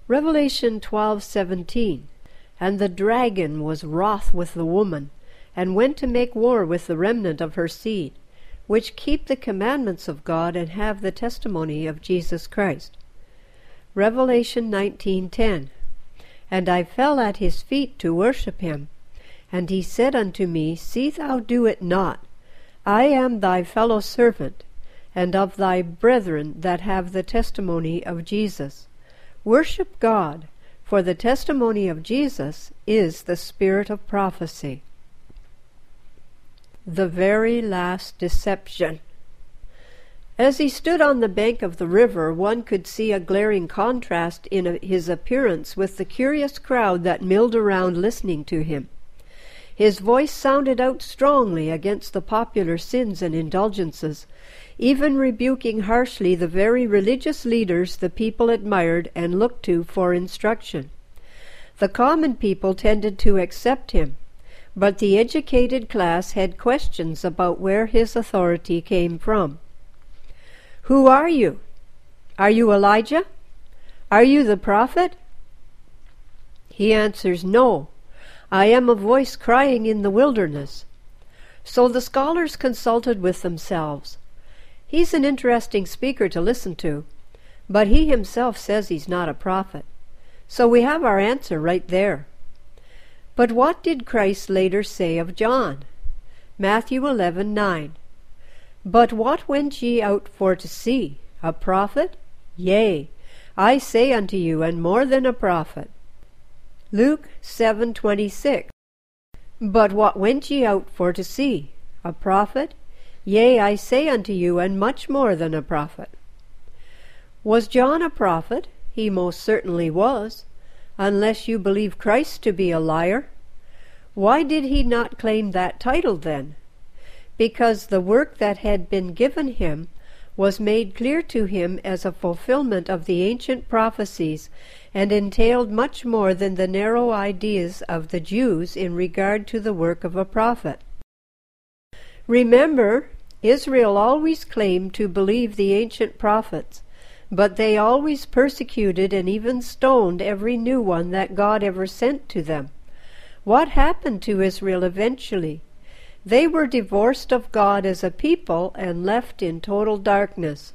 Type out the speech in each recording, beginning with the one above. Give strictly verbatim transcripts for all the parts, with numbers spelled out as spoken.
Revelation twelve seventeen. And the dragon was wroth with the woman, and went to make war with the remnant of her seed, which keep the commandments of God and have the testimony of Jesus Christ. Revelation nineteen ten. And I fell at his feet to worship him. And he said unto me, See thou do it not. I am thy fellow servant, and of thy brethren that have the testimony of Jesus. Worship God, for the testimony of Jesus is the spirit of prophecy. The very last deception. As he stood on the bank of the river, one could see a glaring contrast in a, his appearance with the curious crowd that milled around listening to him. His voice sounded out strongly against the popular sins and indulgences, even rebuking harshly the very religious leaders the people admired and looked to for instruction. The common people tended to accept him, but the educated class had questions about where his authority came from. Who are you? Are you Elijah? Are you the prophet? He answers, No, I am a voice crying in the wilderness. So the scholars consulted with themselves. He's an interesting speaker to listen to, but he himself says he's not a prophet. So we have our answer right there. But what did Christ later say of John? Matthew eleven nine. But what went ye out for to see? A prophet? Yea, I say unto you, and more than a prophet. Luke seven twenty-six. But what went ye out for to see? A prophet? Yea, I say unto you, and much more than a prophet. Was John a prophet? He most certainly was, unless you believe Christ to be a liar. Why did he not claim that title then? Because the work that had been given him was made clear to him as a fulfillment of the ancient prophecies, and entailed much more than the narrow ideas of the Jews in regard to the work of a prophet. Remember, Israel always claimed to believe the ancient prophets, but they always persecuted and even stoned every new one that God ever sent to them. What happened to Israel eventually? They were divorced of God as a people and left in total darkness.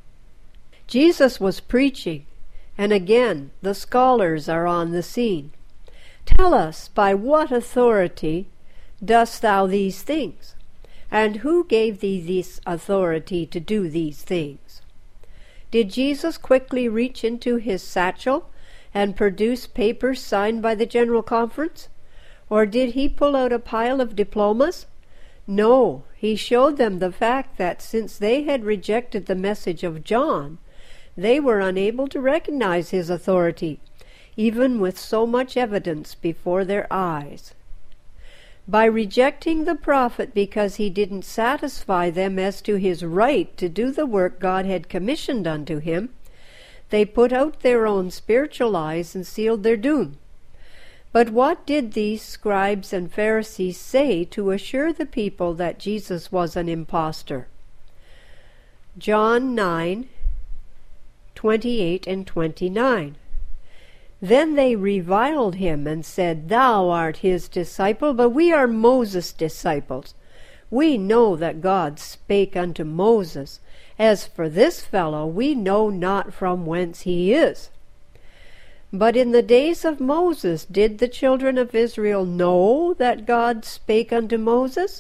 Jesus was preaching, and again the scholars are on the scene. Tell us, by what authority dost thou these things? And who gave thee this authority to do these things? Did Jesus quickly reach into his satchel and produce papers signed by the General Conference? Or did he pull out a pile of diplomas? No, he showed them the fact that since they had rejected the message of John, they were unable to recognize his authority, even with so much evidence before their eyes. By rejecting the prophet because he didn't satisfy them as to his right to do the work God had commissioned unto him, they put out their own spiritual eyes and sealed their doom. But what did these scribes and Pharisees say to assure the people that Jesus was an impostor? John nine twenty-eight and twenty-nine. Then they reviled him and said, Thou art his disciple, but we are Moses' disciples. We know that God spake unto Moses. As for this fellow, we know not from whence he is. But in the days of Moses, did the children of Israel know that God spake unto Moses?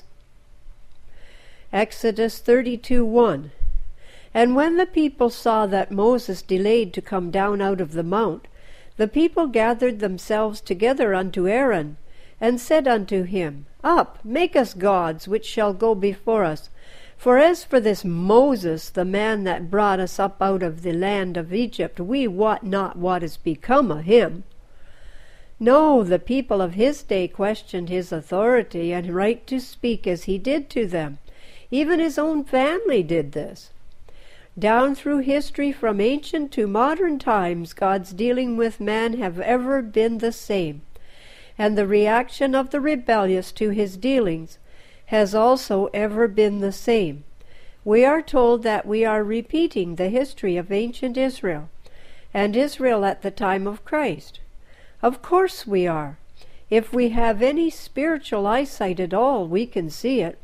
Exodus thirty-two one. And when the people saw that Moses delayed to come down out of the mount, the people gathered themselves together unto Aaron, and said unto him, Up, make us gods, which shall go before us. For as for this Moses, the man that brought us up out of the land of Egypt, we wot not what is become of him. No, the people of his day questioned his authority and right to speak as he did to them. Even his own family did this. Down through history, from ancient to modern times, God's dealing with man have ever been the same, and the reaction of the rebellious to his dealings has also ever been the same. We are told that we are repeating the history of ancient Israel, and Israel at the time of Christ? Of course we are. If we have any spiritual eyesight at all, we can see it.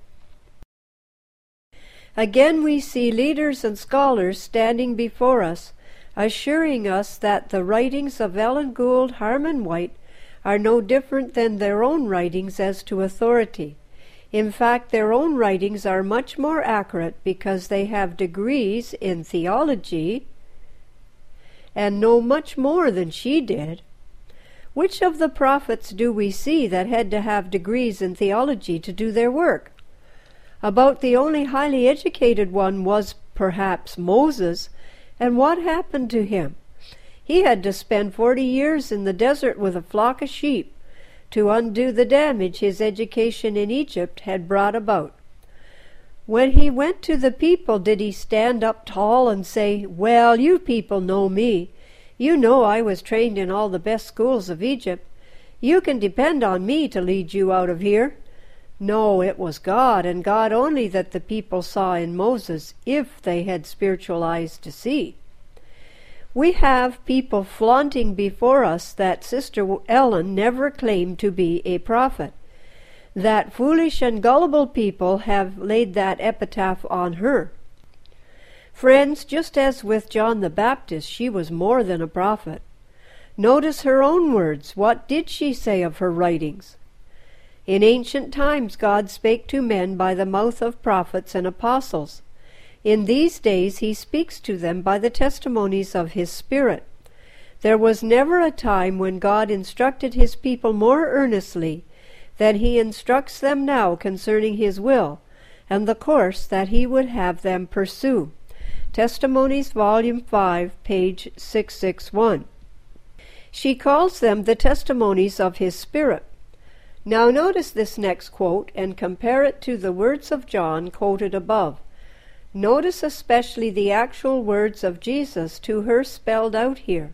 Again we see leaders and scholars standing before us, assuring us that the writings of Ellen Gould Harmon White are no different than their own writings as to authority. In fact, their own writings are much more accurate because they have degrees in theology and know much more than she did. Which of the prophets do we see that had to have degrees in theology to do their work? About the only highly educated one was perhaps Moses, and what happened to him? He had to spend forty years in the desert with a flock of sheep to undo the damage his education in Egypt had brought about. When he went to the people, did he stand up tall and say, "Well, you people know me. You know I was trained in all the best schools of Egypt. You can depend on me to lead you out of here"? No, it was God, and God only, that the people saw in Moses, if they had spiritual eyes to see. We have people flaunting before us that Sister Ellen never claimed to be a prophet, that foolish and gullible people have laid that epitaph on her. Friends, just as with John the Baptist, she was more than a prophet. Notice her own words. What did she say of her writings? In ancient times God spake to men by the mouth of prophets and apostles. In these days he speaks to them by the testimonies of his Spirit. There was never a time when God instructed his people more earnestly than he instructs them now concerning his will, and the course that he would have them pursue. Testimonies, Volume five, page six sixty-one. She calls them the testimonies of his Spirit. Now notice this next quote and compare it to the words of John quoted above. Notice especially the actual words of Jesus to her spelled out here.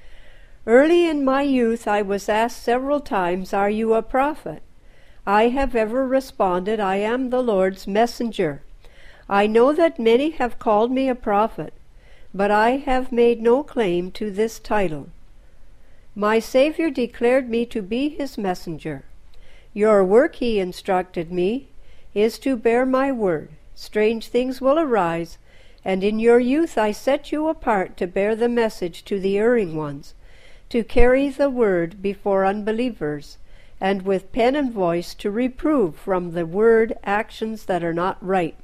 "Early in my youth I was asked several times, 'Are you a prophet?' I have ever responded, 'I am the Lord's messenger.' I know that many have called me a prophet, but I have made no claim to this title. My Savior declared me to be his messenger. Your work, he instructed me, is to bear my word. Strange things will arise, and in your youth I set you apart to bear the message to the erring ones, to carry the word before unbelievers, and with pen and voice to reprove from the word actions that are not right.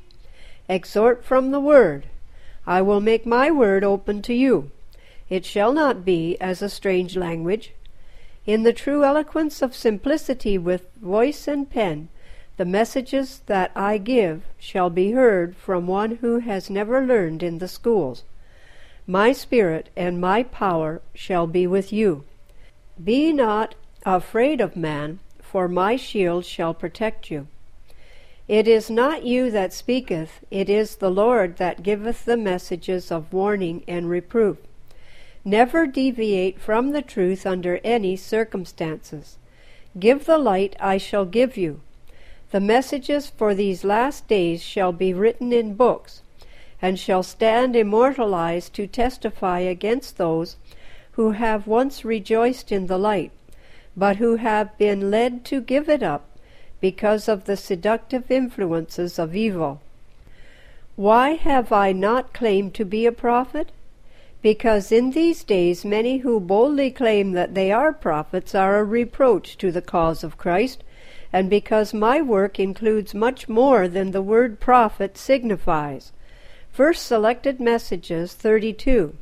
Exhort from the word. I will make my word open to you. It shall not be as a strange language. In the true eloquence of simplicity with voice and pen, the messages that I give shall be heard from one who has never learned in the schools. My Spirit and my power shall be with you. Be not afraid of man, for my shield shall protect you. It is not you that speaketh, it is the Lord that giveth the messages of warning and reproof. Never deviate from the truth under any circumstances. Give the light I shall give you. The messages for these last days shall be written in books, and shall stand immortalized to testify against those who have once rejoiced in the light, but who have been led to give it up because of the seductive influences of evil. Why have I not claimed to be a prophet? Because in these days many who boldly claim that they are prophets are a reproach to the cause of Christ, and because my work includes much more than the word prophet signifies. First Selected Messages thirty-two.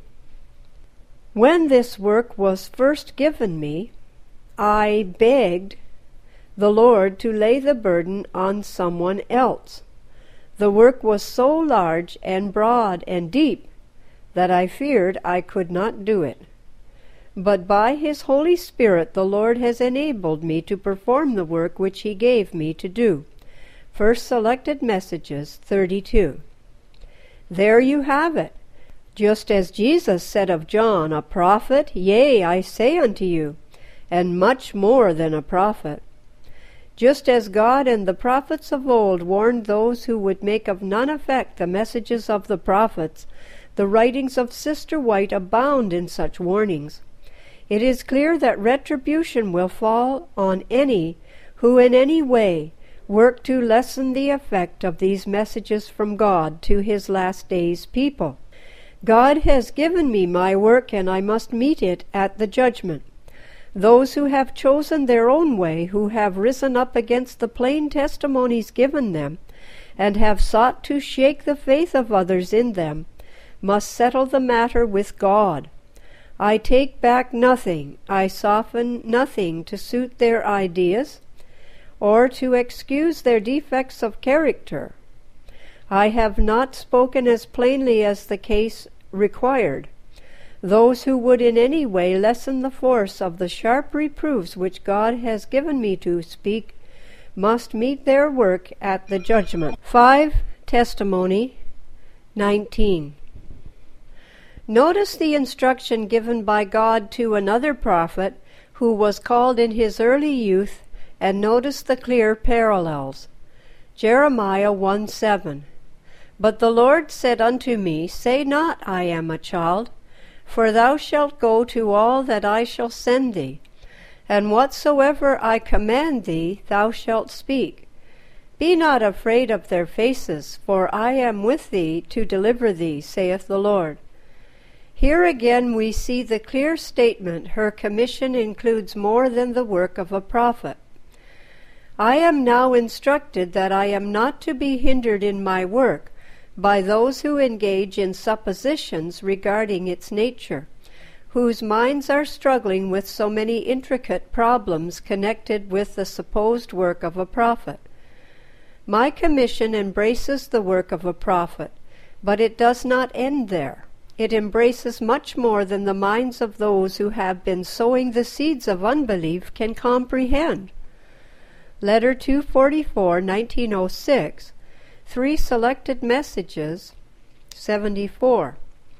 When this work was first given me, I begged the Lord to lay the burden on someone else. The work was so large and broad and deep that I feared I could not do it. But by his Holy Spirit the Lord has enabled me to perform the work which he gave me to do. First Selected Messages thirty-two. There you have it. Just as Jesus said of John, a prophet, yea, I say unto you, and much more than a prophet. Just as God and the prophets of old warned those who would make of none effect the messages of the prophets, The writings of Sister White abound in such warnings. It is clear that retribution will fall on any who in any way work to lessen the effect of these messages from God to his last days people. God has given me my work, and I must meet it at the judgment. Those who have chosen their own way, who have risen up against the plain testimonies given them, and have sought to shake the faith of others in them, must settle the matter with God. I take back nothing, I soften nothing to suit their ideas, or to excuse their defects of character. I have not spoken as plainly as the case required. Those who would in any way lessen the force of the sharp reproofs which God has given me to speak must meet their work at the judgment. five. Testimony nineteen. Notice the instruction given by God to another prophet who was called in his early youth, and notice the clear parallels. Jeremiah one seven. But the Lord said unto me, Say not, I am a child, for thou shalt go to all that I shall send thee, and whatsoever I command thee thou shalt speak. Be not afraid of their faces, for I am with thee to deliver thee, saith the Lord. Here again we see the clear statement, her commission includes more than the work of a prophet. I am now instructed that I am not to be hindered in my work by those who engage in suppositions regarding its nature, whose minds are struggling with so many intricate problems connected with the supposed work of a prophet. My commission embraces the work of a prophet, but it does not end there. It embraces much more than the minds of those who have been sowing the seeds of unbelief can comprehend. Letter two forty-four, nineteen oh six, Three Selected Messages, seventy-four.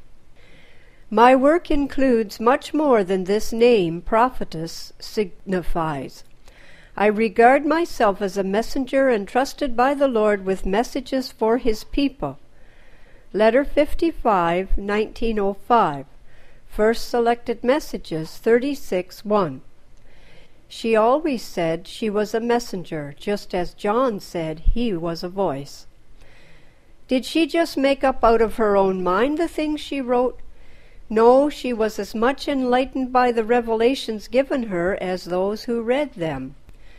My work includes much more than this name, prophetess, signifies. I regard myself as a messenger entrusted by the Lord with messages for his people. Letter fifty-five, nineteen oh five, First Selected Messages, thirty-six one. She always said she was a messenger, just as John said he was a voice. Did she just make up out of her own mind the things she wrote? No, she was as much enlightened by the revelations given her as those who read them.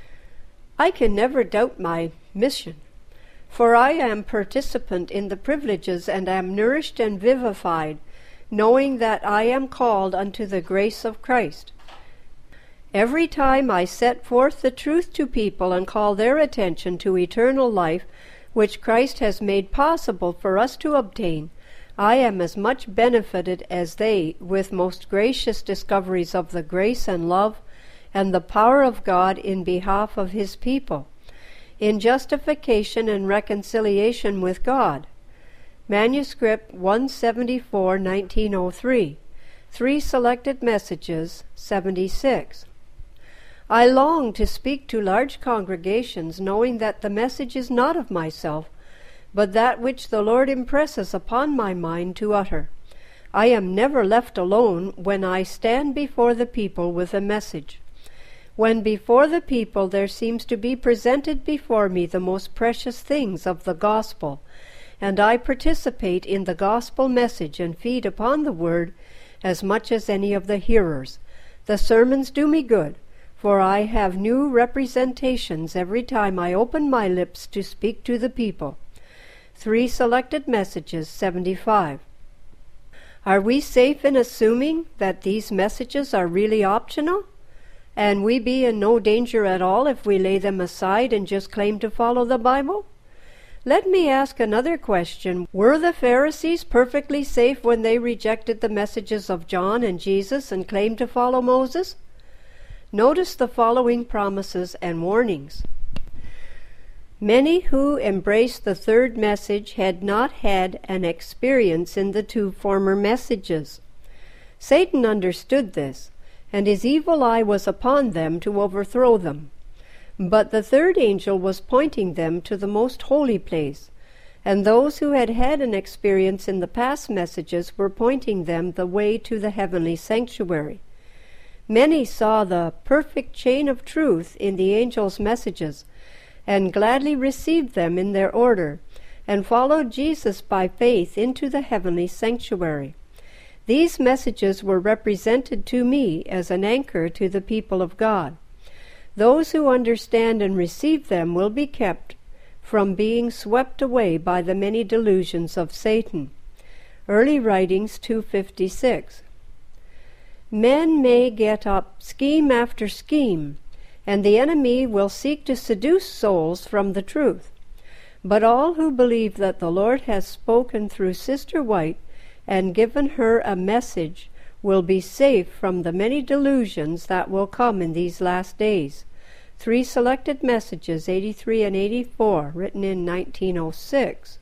I can never doubt my mission, for I am participant in the privileges and am nourished and vivified, knowing that I am called unto the grace of Christ. Every time I set forth the truth to people and call their attention to eternal life, which Christ has made possible for us to obtain, I am as much benefited as they with most gracious discoveries of the grace and love and the power of God in behalf of his people, in justification and reconciliation with God. Manuscript one seventy-four, nineteen oh three, Three Selected Messages, seventy-six. I long to speak to large congregations, knowing that the message is not of myself, but that which the Lord impresses upon my mind to utter. I am never left alone when I stand before the people with a message. When before the people there seems to be presented before me the most precious things of the gospel, and I participate in the gospel message and feed upon the word as much as any of the hearers. The sermons do me good, for I have new representations every time I open my lips to speak to the people. Three Selected Messages, seventy-five. Are we safe in assuming that these messages are really optional, and we be in no danger at all if we lay them aside and just claim to follow the Bible? Let me ask another question. Were the Pharisees perfectly safe when they rejected the messages of John and Jesus and claimed to follow Moses? Notice the following promises and warnings. Many who embraced the third message had not had an experience in the two former messages. Satan understood this, and his evil eye was upon them to overthrow them. But the third angel was pointing them to the most holy place, and those who had had an experience in the past messages were pointing them the way to the heavenly sanctuary. Many saw the perfect chain of truth in the angels' messages, and gladly received them in their order, and followed Jesus by faith into the heavenly sanctuary. These messages were represented to me as an anchor to the people of God. Those who understand and receive them will be kept from being swept away by the many delusions of Satan. Early Writings two fifty-six. Men may get up scheme after scheme, and the enemy will seek to seduce souls from the truth. But all who believe that the Lord has spoken through Sister White and given her a message will be safe from the many delusions that will come in these last days. Three Selected Messages, eighty-three and eighty-four, written in nineteen oh six.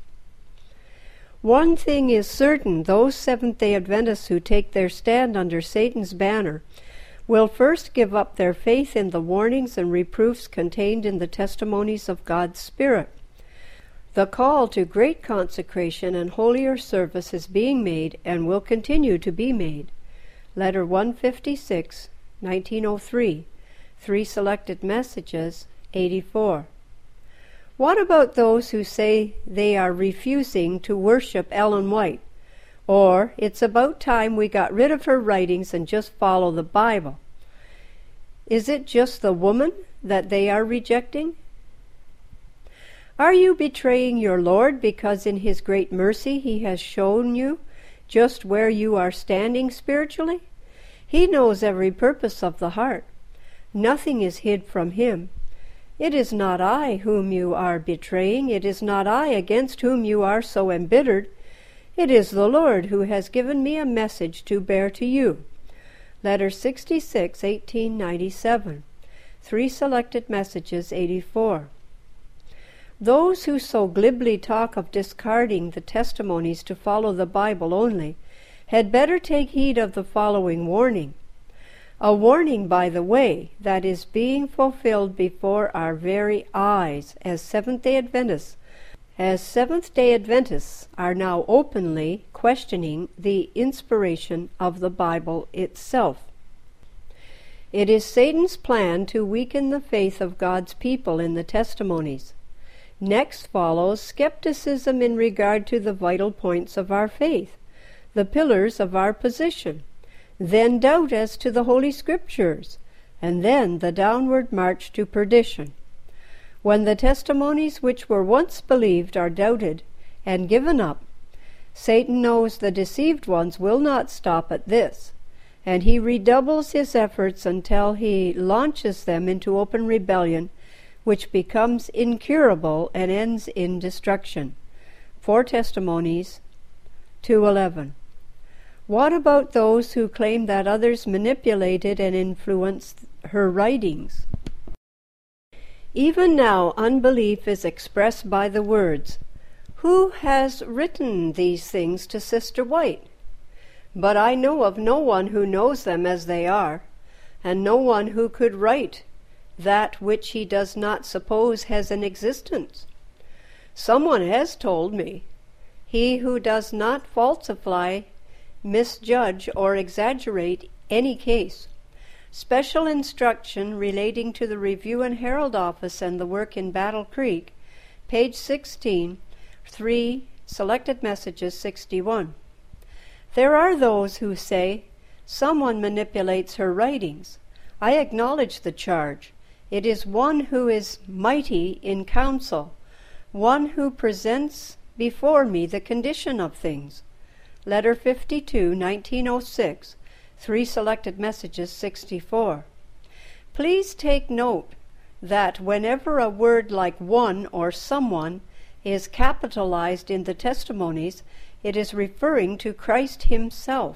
One thing is certain, those Seventh-day Adventists who take their stand under Satan's banner will first give up their faith in the warnings and reproofs contained in the testimonies of God's Spirit. The call to great consecration and holier service is being made and will continue to be made. Letter one fifty-six, nineteen oh three, Three Selected Messages, eighty-four. What about those who say they are refusing to worship Ellen White, or it's about time we got rid of her writings and just follow the Bible? Is it just the woman that they are rejecting? Are you betraying your Lord because in His great mercy He has shown you just where you are standing spiritually? He knows every purpose of the heart. Nothing is hid from Him. It is not I whom you are betraying. It is not I against whom you are so embittered. It is the Lord who has given me a message to bear to you. Letter sixty-six, eighteen ninety-seven. Three Selected Messages, eighty-four. Those who so glibly talk of discarding the testimonies to follow the Bible only had better take heed of the following warning. A warning, by the way, that is being fulfilled before our very eyes as Seventh-day Adventists, as Seventh-day Adventists are now openly questioning the inspiration of the Bible itself. It is Satan's plan to weaken the faith of God's people in the testimonies. Next follows skepticism in regard to the vital points of our faith, the pillars of our position, then doubt as to the Holy Scriptures, and then the downward march to perdition. When the testimonies which were once believed are doubted and given up, Satan knows the deceived ones will not stop at this, and he redoubles his efforts until he launches them into open rebellion, which becomes incurable and ends in destruction. Four Testimonies, two eleven. What about those who claim that others manipulated and influenced her writings? Even now, unbelief is expressed by the words, "Who has written these things to Sister White?" But I know of no one who knows them as they are, and no one who could write that which he does not suppose has an existence. Someone has told me, "He who does not falsify, misjudge, or exaggerate any case." Special instruction relating to the Review and Herald Office and the work in Battle Creek, page sixteen, three Selected Messages, sixty-one. There are those who say, "Someone manipulates her writings." I acknowledge the charge. It is one who is mighty in counsel, one who presents before me the condition of things. Letter fifty-two, nineteen oh six, Three Selected Messages, sixty-four. Please take note that whenever a word like one or someone is capitalized in the testimonies, it is referring to Christ Himself.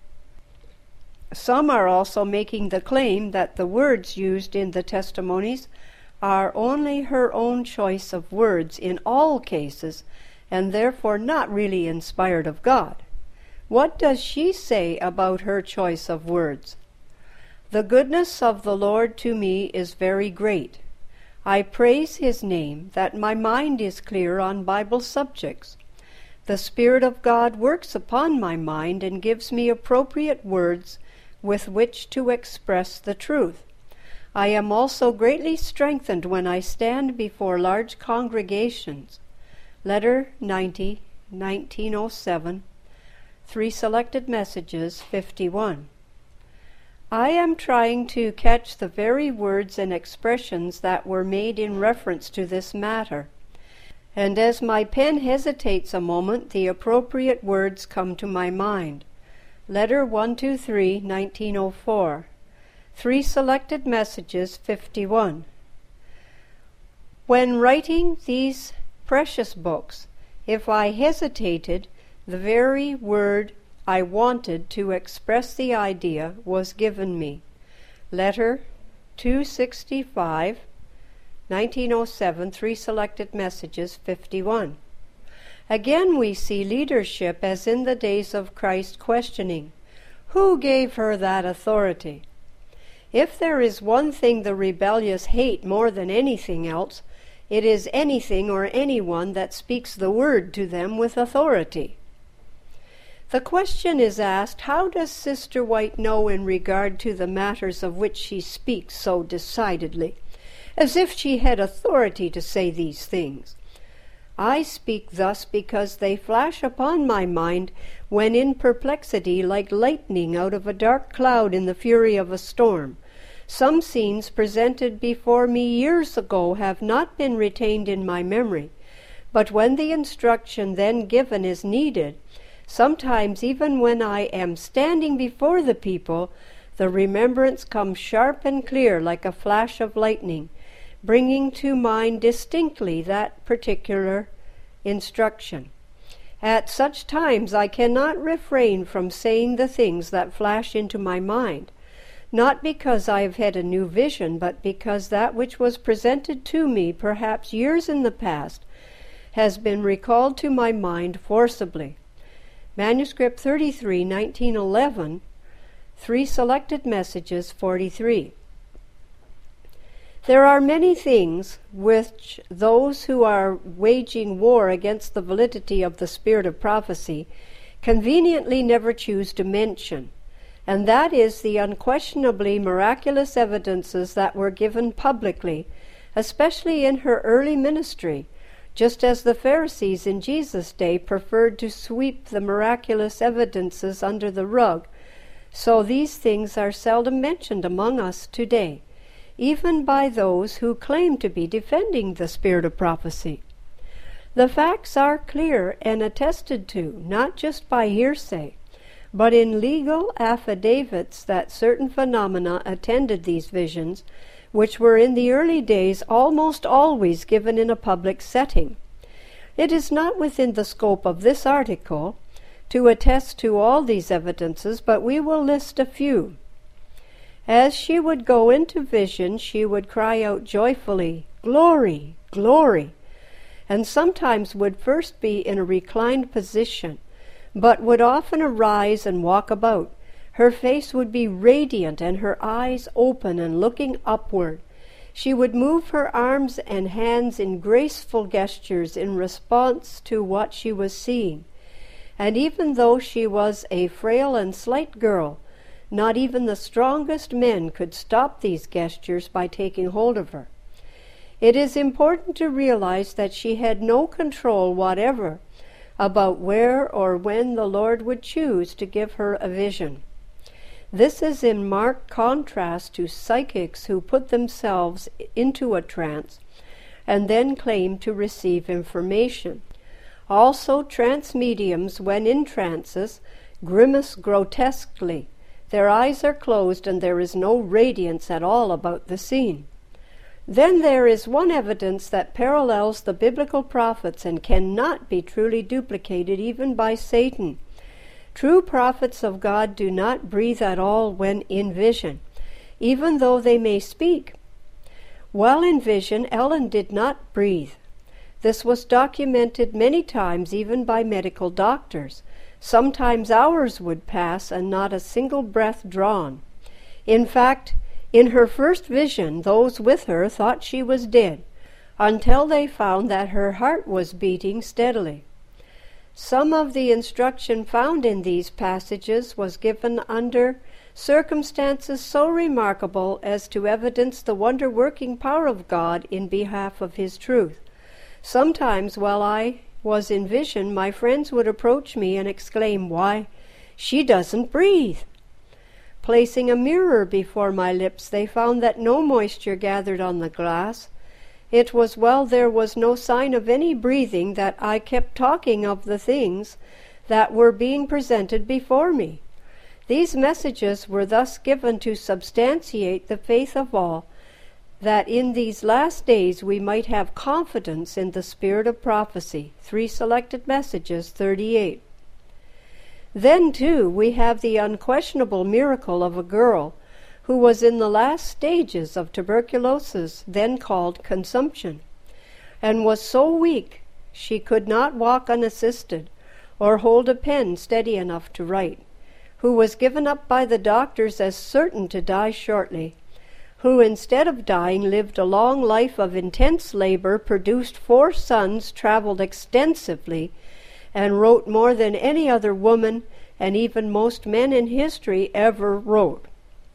Some are also making the claim that the words used in the testimonies are only her own choice of words in all cases, and therefore not really inspired of God. What does she say about her choice of words? "The goodness of the Lord to me is very great. I praise His name that my mind is clear on Bible subjects. The Spirit of God works upon my mind and gives me appropriate words with which to express the truth. I am also greatly strengthened when I stand before large congregations. Letter ninety, nineteen oh seven, Three Selected Messages, fifty-one. I am trying to catch the very words and expressions that were made in reference to this matter, and as my pen hesitates a moment, the appropriate words come to my mind. Letter one twenty-three, nineteen oh four, Three Selected Messages, fifty-one. When writing these precious books, if I hesitated, the very word I wanted to express the idea was given me. Letter two sixty-five, nineteen oh seven, Three Selected Messages, fifty-one. Again we see leadership as in the days of Christ questioning, who gave her that authority? If there is one thing the rebellious hate more than anything else, it is anything or anyone that speaks the word to them with authority. The question is asked, how does Sister White know in regard to the matters of which she speaks so decidedly, as if she had authority to say these things? I speak thus because they flash upon my mind when in perplexity, like lightning out of a dark cloud in the fury of a storm. Some scenes presented before me years ago have not been retained in my memory, but when the instruction then given is needed, sometimes even when I am standing before the people, the remembrance comes sharp and clear like a flash of lightning, bringing to mind distinctly that particular instruction. At such times I cannot refrain from saying the things that flash into my mind, not because I have had a new vision, but because that which was presented to me perhaps years in the past has been recalled to my mind forcibly. Manuscript thirty-three, nineteen eleven, Three Selected Messages, forty-three. There are many things which those who are waging war against the validity of the spirit of prophecy conveniently never choose to mention, and that is the unquestionably miraculous evidences that were given publicly, especially in her early ministry, just as the Pharisees in Jesus' day preferred to sweep the miraculous evidences under the rug. So these things are seldom mentioned among us today, even by those who claim to be defending the spirit of prophecy. The facts are clear and attested to, not just by hearsay, but in legal affidavits that certain phenomena attended these visions, which were in the early days almost always given in a public setting. It is not within the scope of this article to attest to all these evidences, but we will list a few. As she would go into vision, she would cry out joyfully, "Glory, glory," and sometimes would first be in a reclined position, but would often arise and walk about. Her face would be radiant and her eyes open and looking upward. She would move her arms and hands in graceful gestures in response to what she was seeing. And even though she was a frail and slight girl, not even the strongest men could stop these gestures by taking hold of her. It is important to realize that she had no control whatever about where or when the Lord would choose to give her a vision. This is in marked contrast to psychics who put themselves into a trance and then claim to receive information. Also, trance mediums, when in trances, grimace grotesquely. Their eyes are closed and there is no radiance at all about the scene. Then there is one evidence that parallels the biblical prophets and cannot be truly duplicated even by Satan. True prophets of God do not breathe at all when in vision, even though they may speak. While in vision, Ellen did not breathe. This was documented many times even by medical doctors. Sometimes hours would pass and not a single breath drawn. In fact, In her first vision, those with her thought she was dead, until they found that her heart was beating steadily. Some of the instruction found in these passages was given under circumstances so remarkable as to evidence the wonder-working power of God in behalf of His truth. Sometimes while I was in vision, my friends would approach me and exclaim, "Why, she doesn't breathe!" Placing a mirror before my lips, they found that no moisture gathered on the glass. It was while there was no sign of any breathing that I kept talking of the things that were being presented before me. These messages were thus given to substantiate the faith of all, that in these last days we might have confidence in the spirit of prophecy. Three Selected Messages, thirty-eight. Then, too, we have the unquestionable miracle of a girl who was in the last stages of tuberculosis, then called consumption, and was so weak she could not walk unassisted or hold a pen steady enough to write, who was given up by the doctors as certain to die shortly, who instead of dying lived a long life of intense labor, produced four sons, traveled extensively, and wrote more than any other woman and even most men in history ever wrote.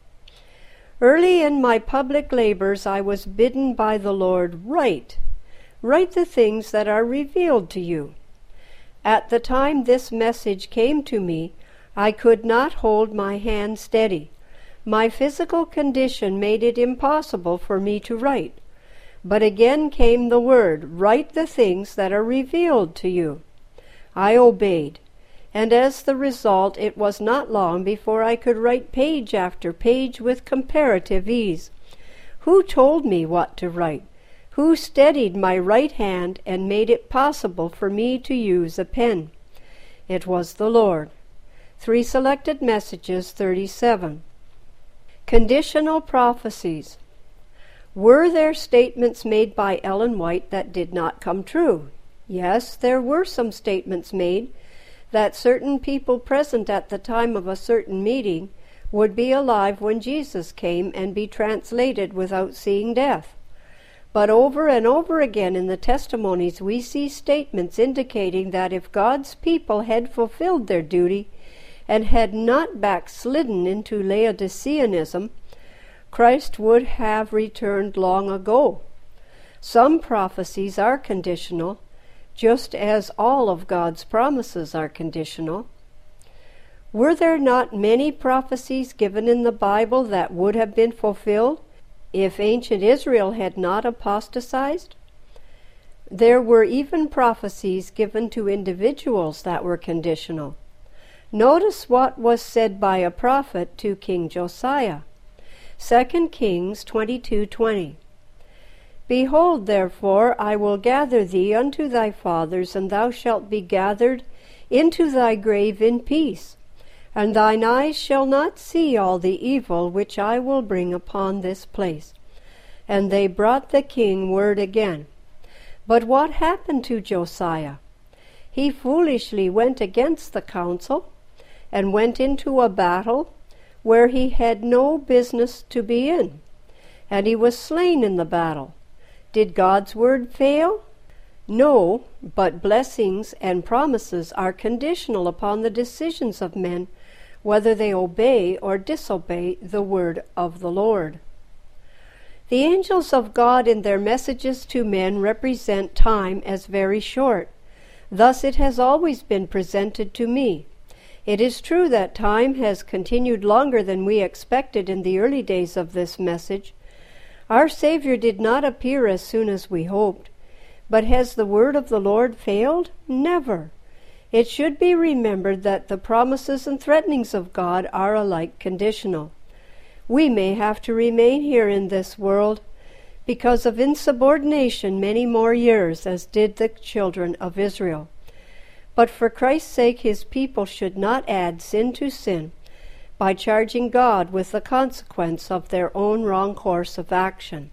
Early in my public labors I was bidden by the Lord, "Write, write the things that are revealed to you." At the time this message came to me, I could not hold my hand steady. My physical condition made it impossible for me to write. But again came the word, "Write the things that are revealed to you." I obeyed, and as the result it was not long before I could write page after page with comparative ease. Who told me what to write? Who steadied my right hand and made it possible for me to use a pen? It was the Lord. Three Selected Messages, thirty-seven. Conditional prophecies. Were there statements made by Ellen White that did not come true? Yes, there were some statements made that certain people present at the time of a certain meeting would be alive when Jesus came and be translated without seeing death. But over and over again in the testimonies we see statements indicating that if God's people had fulfilled their duty and had not backslidden into Laodiceanism, Christ would have returned long ago. Some prophecies are conditional, just as all of God's promises are conditional. Were there not many prophecies given in the Bible that would have been fulfilled if ancient Israel had not apostatized? There were even prophecies given to individuals that were conditional. Notice what was said by a prophet to King Josiah. Second Kings twenty-two twenty. Behold, therefore, I will gather thee unto thy fathers, and thou shalt be gathered into thy grave in peace, and thine eyes shall not see all the evil which I will bring upon this place. And they brought the king word again. But what happened to Josiah? He foolishly went against the counsel, and went into a battle where he had no business to be in, and he was slain in the battle. Did God's word fail? No, but blessings and promises are conditional upon the decisions of men, whether they obey or disobey the word of the Lord. The angels of God in their messages to men represent time as very short. Thus it has always been presented to me. It is true that time has continued longer than we expected in the early days of this message. Our Savior did not appear as soon as we hoped. But has the word of the Lord failed? Never. It should be remembered that the promises and threatenings of God are alike conditional. We may have to remain here in this world because of insubordination many more years, as did the children of Israel. But for Christ's sake his people should not add sin to sin by charging God with the consequence of their own wrong course of action.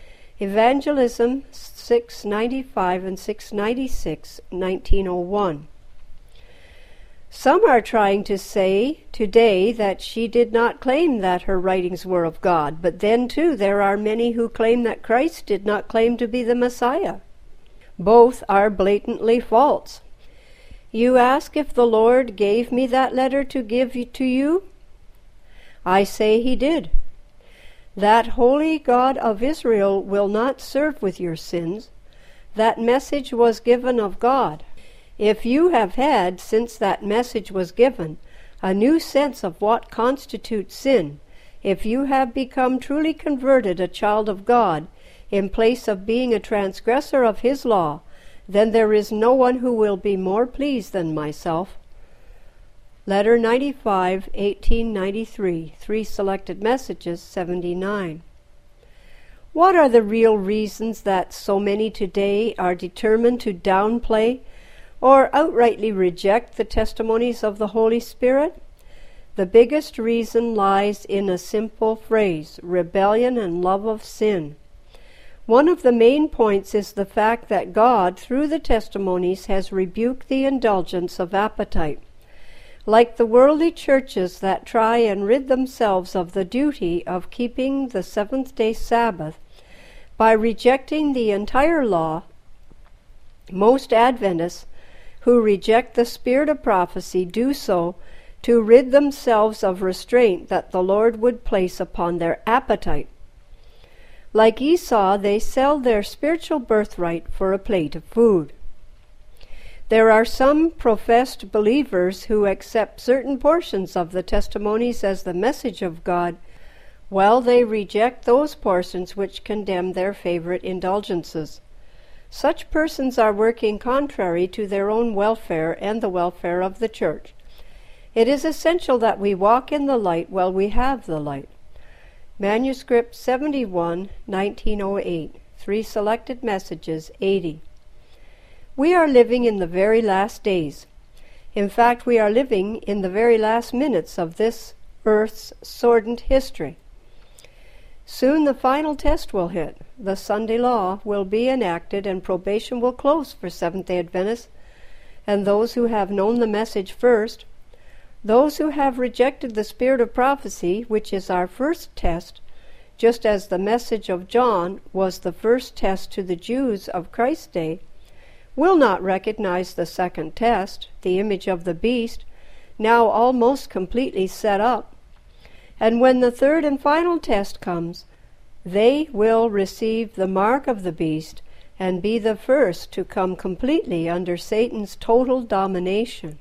Evangelism six ninety-five and six ninety-six, nineteen oh one. Some are trying to say today that she did not claim that her writings were of God, but then too there are many who claim that Christ did not claim to be the Messiah. Both are blatantly false. You ask if the Lord gave me that letter to give to you? I say he did. That holy God of Israel will not serve with your sins. That message was given of God. If you have had, since that message was given, a new sense of what constitutes sin, if you have become truly converted a child of God, in place of being a transgressor of his law, then there is no one who will be more pleased than myself. Letter ninety-five, eighteen ninety-three, Three Selected Messages, seventy-nine. What are the real reasons that so many today are determined to downplay or outrightly reject the testimonies of the Holy Spirit? The biggest reason lies in a simple phrase: rebellion and love of sin. One of the main points is the fact that God, through the testimonies, has rebuked the indulgence of appetite. Like the worldly churches that try and rid themselves of the duty of keeping the seventh-day Sabbath by rejecting the entire law, most Adventists who reject the spirit of prophecy do so to rid themselves of restraint that the Lord would place upon their appetite. Like Esau, they sell their spiritual birthright for a plate of food. There are some professed believers who accept certain portions of the testimonies as the message of God, while they reject those portions which condemn their favorite indulgences. Such persons are working contrary to their own welfare and the welfare of the church. It is essential that we walk in the light while we have the light. Manuscript seventy-one, nineteen oh eight, Three Selected Messages, eighty. We are living in the very last days. In fact, we are living in the very last minutes of this earth's sordid history. Soon the final test will hit. The Sunday law will be enacted and probation will close for Seventh-day Adventists and those who have known the message first. Those who have rejected the spirit of prophecy, which is our first test, just as the message of John was the first test to the Jews of Christ's day, will not recognize the second test, the image of the beast, now almost completely set up. And when the third and final test comes, they will receive the mark of the beast and be the first to come completely under Satan's total domination.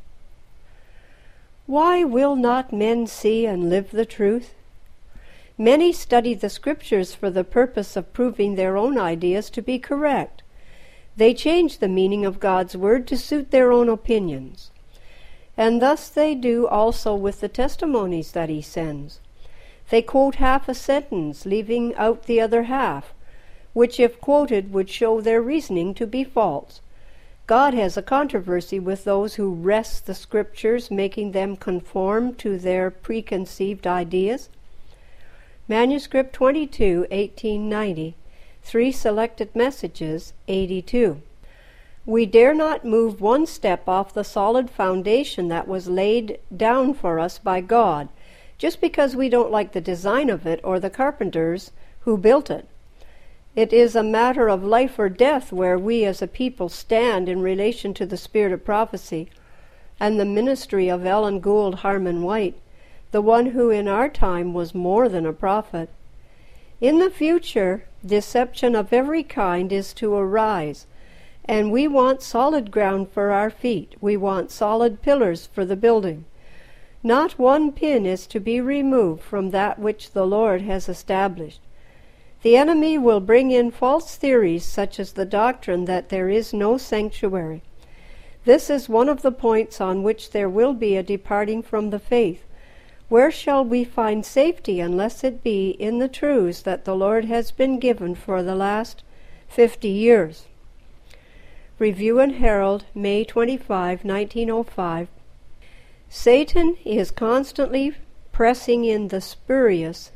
Why will not men see and live the truth? Many study the Scriptures for the purpose of proving their own ideas to be correct. They change the meaning of God's Word to suit their own opinions. And thus they do also with the testimonies that He sends. They quote half a sentence, leaving out the other half, which if quoted would show their reasoning to be false. God has a controversy with those who wrest the Scriptures, making them conform to their preconceived ideas. Manuscript twenty-two, eighteen ninety, Three Selected Messages, eighty-two. We dare not move one step off the solid foundation that was laid down for us by God, just because we don't like the design of it or the carpenters who built it. It is a matter of life or death where we as a people stand in relation to the spirit of prophecy and the ministry of Ellen Gould Harmon White, the one who in our time was more than a prophet. In the future, deception of every kind is to arise, and we want solid ground for our feet. We want solid pillars for the building. Not one pin is to be removed from that which the Lord has established. The enemy will bring in false theories such as the doctrine that there is no sanctuary. This is one of the points on which there will be a departing from the faith. Where shall we find safety unless it be in the truths that the Lord has been given for the last fifty years? Review and Herald, May twenty-fifth, nineteen oh five. Satan is constantly pressing in the spurious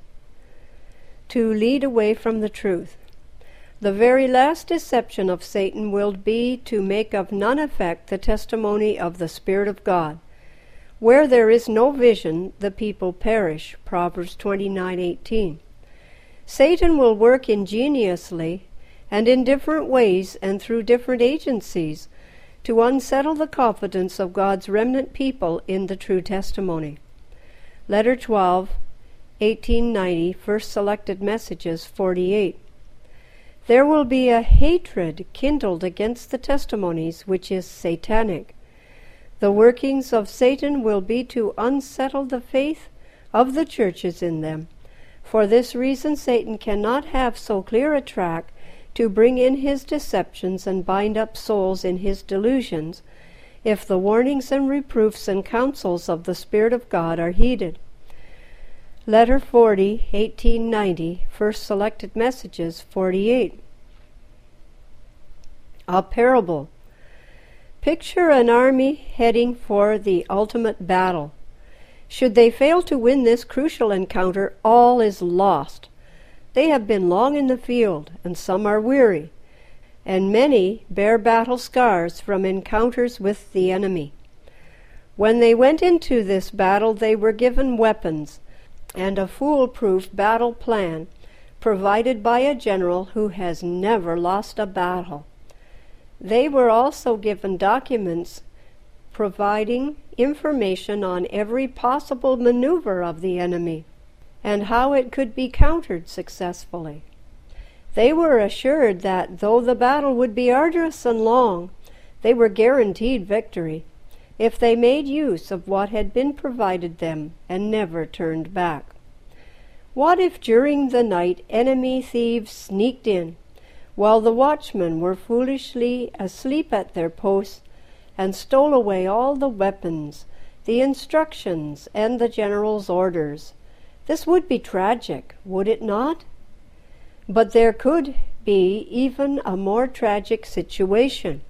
to lead away from the truth. The very last deception of Satan will be to make of none effect the testimony of the Spirit of God. Where there is no vision, the people perish. Proverbs twenty-nine eighteen. Satan will work ingeniously and in different ways and through different agencies to unsettle the confidence of God's remnant people in the true testimony. Letter twelve, eighteen ninety, First Selected Messages, forty-eight. There will be a hatred kindled against the testimonies which is satanic. The workings of Satan will be to unsettle the faith of the churches in them. For this reason Satan cannot have so clear a track to bring in his deceptions and bind up souls in his delusions, if the warnings and reproofs and counsels of the Spirit of God are heeded. Letter forty, eighteen ninety, First Selected Messages, forty-eight. A parable. Picture an army heading for the ultimate battle. Should they fail to win this crucial encounter, all is lost. They have been long in the field, and some are weary, and many bear battle scars from encounters with the enemy. When they went into this battle, they were given weapons and a foolproof battle plan provided by a general who has never lost a battle. They were also given documents providing information on every possible maneuver of the enemy and how it could be countered successfully. They were assured that though the battle would be arduous and long, they were guaranteed victory if they made use of what had been provided them and never turned back. What if during the night enemy thieves sneaked in while the watchmen were foolishly asleep at their posts and stole away all the weapons, the instructions, and the general's orders? This would be tragic, would it not? But there could be even a more tragic situation.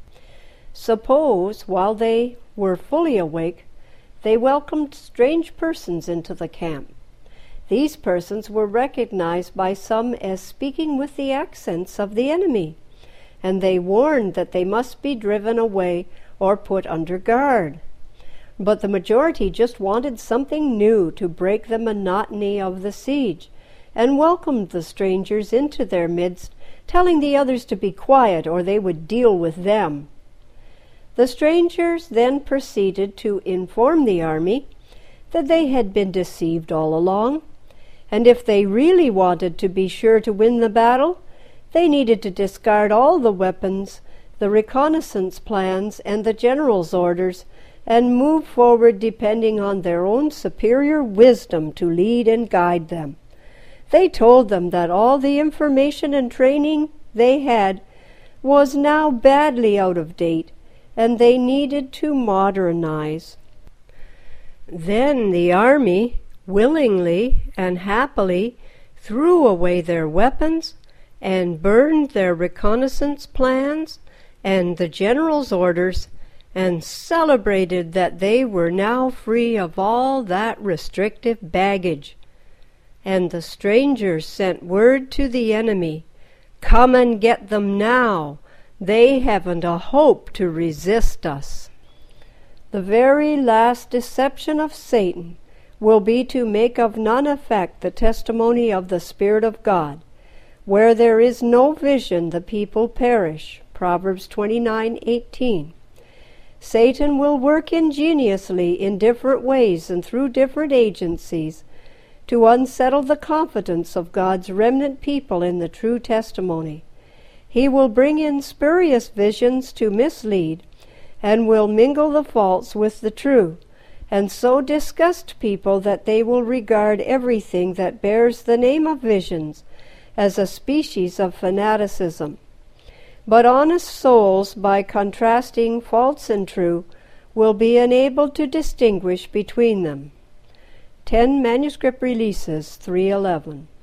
Suppose, while they were fully awake, they welcomed strange persons into the camp. These persons were recognized by some as speaking with the accents of the enemy, and they warned that they must be driven away or put under guard. But the majority just wanted something new to break the monotony of the siege, and welcomed the strangers into their midst, telling the others to be quiet or they would deal with them. The strangers then proceeded to inform the army that they had been deceived all along, and if they really wanted to be sure to win the battle, they needed to discard all the weapons, the reconnaissance plans, and the general's orders, and move forward depending on their own superior wisdom to lead and guide them. They told them that all the information and training they had was now badly out of date, and they needed to modernize. Then the army willingly and happily threw away their weapons and burned their reconnaissance plans and the general's orders, and celebrated that they were now free of all that restrictive baggage. And the strangers sent word to the enemy, "Come and get them now. They haven't a hope to resist us." The very last deception of Satan will be to make of none effect the testimony of the Spirit of God. Where there is no vision, the people perish. Proverbs twenty-nine eighteen. Satan will work ingeniously in different ways and through different agencies to unsettle the confidence of God's remnant people in the true testimony. He will bring in spurious visions to mislead, and will mingle the false with the true, and so disgust people that they will regard everything that bears the name of visions as a species of fanaticism. But honest souls, by contrasting false and true, will be enabled to distinguish between them. Ten Manuscript Releases, three eleven.